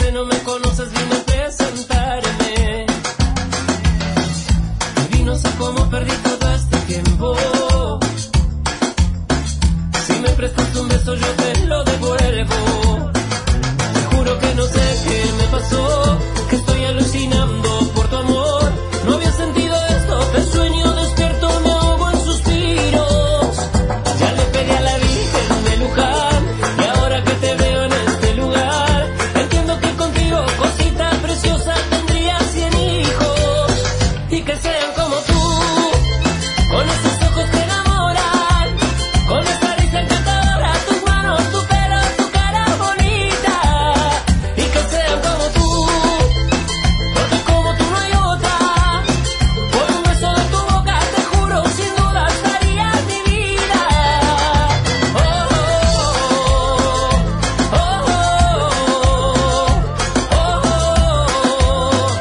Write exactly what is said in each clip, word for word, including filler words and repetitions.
que no me conoces, vine a presentarme. Y no sé cómo perdí todo este tiempo. Si me prestas un beso yo te lo devuelvo. Te juro que no sé qué me pasó, que estoy alucinando por tu amor. No había sentido esto, te sueño despierto, me ahogo en suspiros. Ya le pedí a la Virgen de Luján, y ahora que te veo en este lugar, entiendo que contigo, cosita preciosa, tendría cien hijos. Y que sean como tú, con esos ojos que enamoran, con esa risa encantadora, tus manos, tu pelo, tu cara bonita. Y que sean como tú, porque como tú no hay otra. Por un beso de tu boca, te juro, sin duda daría mi vida. Oh, oh, oh, oh, oh,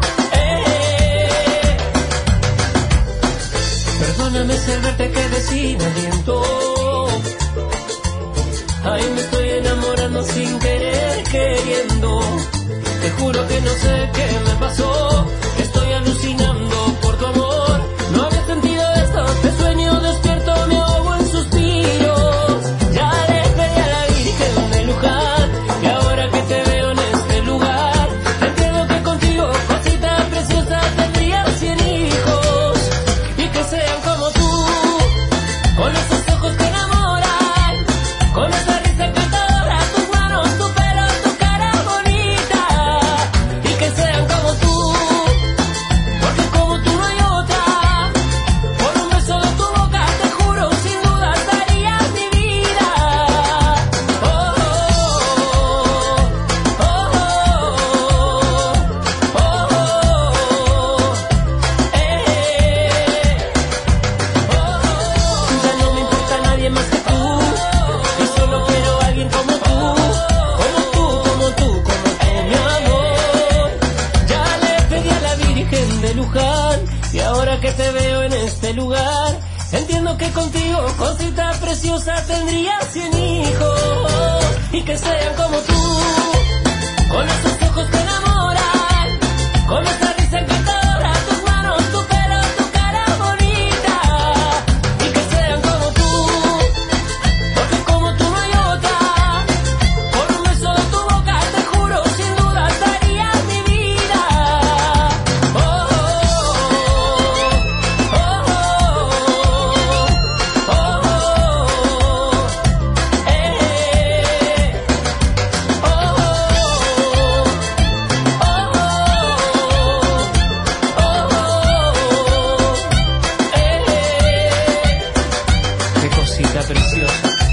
eh. Perdóname si al verte quedé sin aliento. Ay, me estoy enamorando sin querer, queriendo. Te juro que no sé qué me pasó. Estoy alucinando por tu amor. No había sentido esto, te sueño despierto, me ahogo en suspiros. Ya le pedí a la Virgen de Luján, y ahora que te veo en este lugar, entiendo que contigo, cosita preciosa, tendría cien hijos. Y que sean como tú, con esos ojos que enamoran, con esa risa encantadora, tus manos, tu pelo, tu cara bonita. Y que sean como tú, porque como tú no hay otra. Por un beso de tu boca, te juro, sin duda daría mi vida. Oh, oh, oh, oh, oh, eh. Ya no me importa nadie más que tú, y solo quiero a alguien como tú, como tú, como tú, como tú, mi amor. Ya le pedí a la Virgen de Luján, y ahora que te veo en este lugar, entiendo que contigo, cosita preciosa, tendría cien hijos. Y que sean como tú, con esos ojos que enamoran, con esa risa encantadora, tus manos, tu pelo, tu cara bonita. Y que sean como tú, porque como tú no hay otra. Por un beso de tu boca, te juro, sin duda daría mi vida. Oh, oh, oh, oh, oh, eh. Oh, oh, oh, oh, eh. Qué cosita preciosa.